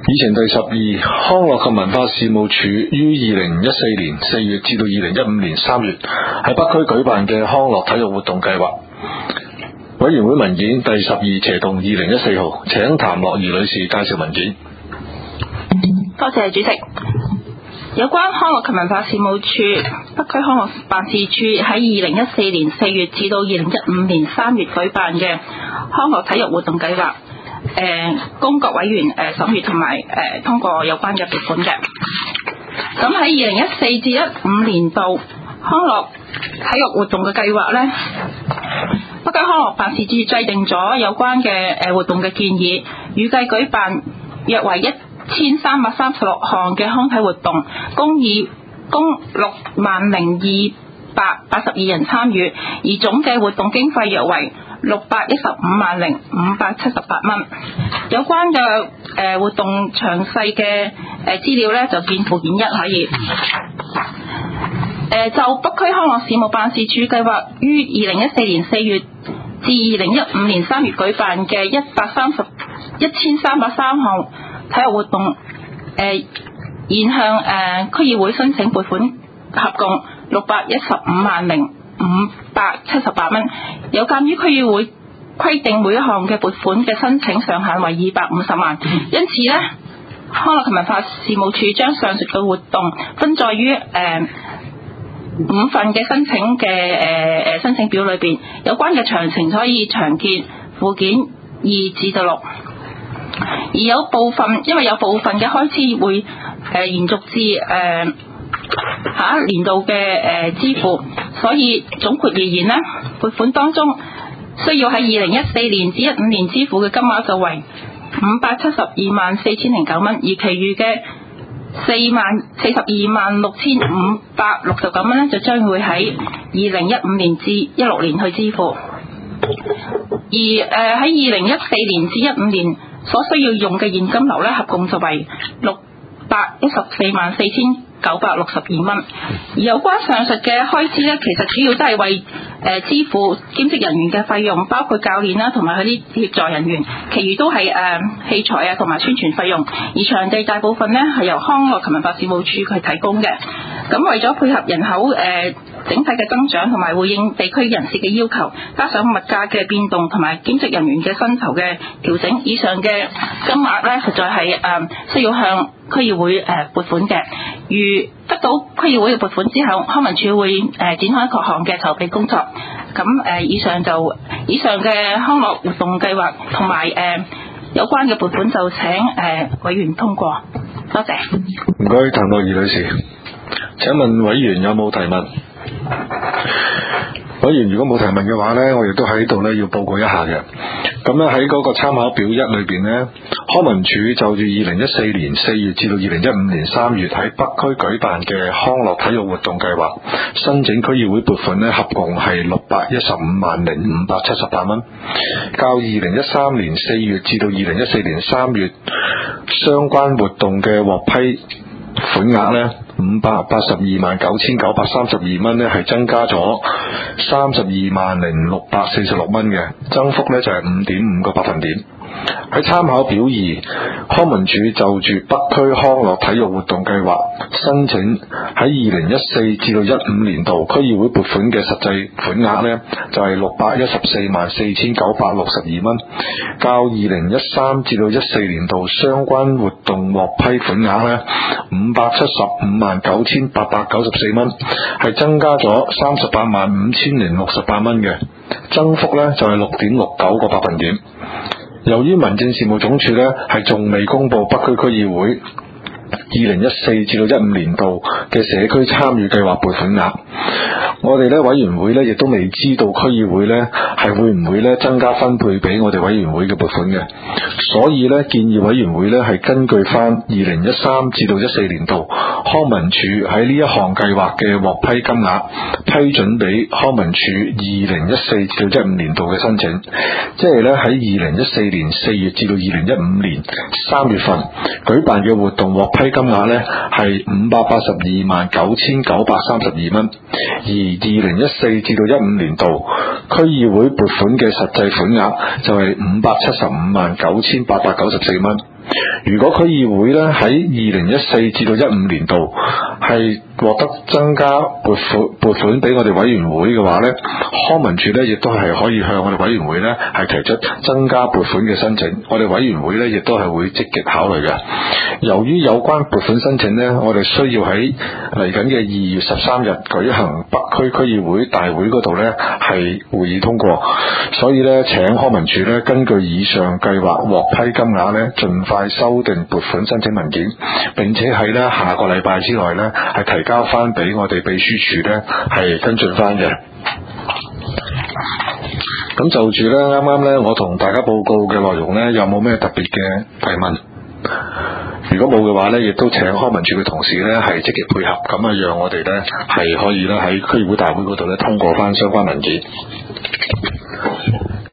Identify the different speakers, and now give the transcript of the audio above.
Speaker 1: 以前第12康樂及文化事務署於2014年4月至到2015年3月喺北區舉辦嘅康樂體育活動計劃委員會文件第12/2014號，請譚樂儀女士介紹文件。
Speaker 2: 多謝主席。有關康樂及文化事務處北區康樂辦事處喺2014年4月至到2015年3月舉辦嘅康樂體育活動計劃，供各委員審閱同埋通過有關嘅撥款嘅。咁喺2014至15年度康樂體育活動嘅計劃呢，北區康樂辦事處制定咗有關嘅活動嘅建議，預計舉辦約為1336項嘅康體活動，共60282人參與，而總嘅活動經費約為6150578蚊。有關嘅活動詳細嘅資料呢，就見附件1可以。就北區康樂事務辦事處計劃於2014年4月至2015年3月舉辦嘅1303項體育活動，現向區議會申請撥款合共6150578蚊。有鑑於區議會規定每一項嘅撥款嘅申請上限為250萬，因此呢，康樂及文化事務處將上述嘅活動分載於5份嘅申請嘅申請表裏邊，有關嘅詳情可以詳見附件2至到6。而因為有部分嘅開支會延續至下一年度嘅支付，所以總括而言呢，撥款當中需要喺2014年至15年支付嘅金額就為5724009蚊，而其餘嘅426,569蚊就將會喺2015年至16年去支付。而喺2014年至15年所需要用嘅現金流合共就為6144962蚊。而有關上述嘅開支其實主要都係為支付兼職人員嘅費用，包括教練啦同埋佢啲協助人員，其餘都係器材同埋宣傳費用。而場地大部分係由康樂及文化事務處佢提供嘅。咁為咗配合人口整體嘅增長同埋回應地區人士嘅要求，加上物價嘅變動同埋兼職人員嘅薪酬嘅調整，以上嘅金額實在係需要向區議會撥款嘅。如得到區議會嘅撥款之後，康文署會展開各項嘅籌備工作。咁以上嘅康樂活動計劃同埋有關嘅撥款就請委員通過。多謝。
Speaker 1: 唔該，譚樂儀女士。請問委員有冇提問？委員如果冇提問嘅話呢，我亦都喺度要報告一下嘅。咁咧喺嗰個參考表1裏邊呢，康文署就住2014年4月至到2015年3月喺北區舉辦嘅康樂體育活動計劃，申請區議會撥款呢，合共係6150578蚊，較2013年4月至到2014年3月相關活動嘅獲批款額呢5829932蚊呢，係增加咗320646蚊嘅，增幅呢就係5.5個百分點。喺參考表2，康文署就住北區康樂體育活動計劃申請喺2014至到15年度區議會撥款嘅實際款額呢，就係6144962蚊，較2013至到14年度相關活動獲批款額呢5759894蚊，係增加咗385,068蚊嘅，增幅呢就係6.69個百分點。由於民政事務總署呢係仲未公布北區區議會2014至到15年度嘅社區參與計劃撥款額，我哋委員會亦都未知道區議會係會唔會增加分配俾我哋委員會嘅撥款嘅，所以建議委員會係根據翻2013至到14年度康文署喺呢一項計劃嘅獲批金額，批准俾康文署2014至到15年度嘅申請，即係喺2014年4月至到2015年3月份舉辦嘅活動獲批金額係5829932蚊，而2014至到15年度區議會撥款嘅實際款額就係5759894蚊。 如果區議會咧喺2014至到15年度係獲得增加撥款俾我哋委員會嘅話咧，康文署咧亦都係可以向我哋委員會咧係提出增加撥款嘅申請，我哋委員會咧亦都係會積極考慮嘅。由於有關撥款申請咧，我哋需要喺嚟緊嘅2月13日舉行北區區議會大會嗰度咧係會議通過，所以咧請康文署咧根據以上計劃獲批金額咧，盡快修訂撥款申請文件，並且喺咧下個禮拜之內咧係提交翻俾我哋秘書處咧係跟進翻嘅。咁就住咧啱啱咧我同大家報告嘅內容咧，有冇咩特別嘅提問？如果冇嘅話咧，亦都請康文署嘅同事咧係積極配合，咁啊讓我哋咧係可以咧喺區議會大會嗰度咧通過翻相關文件。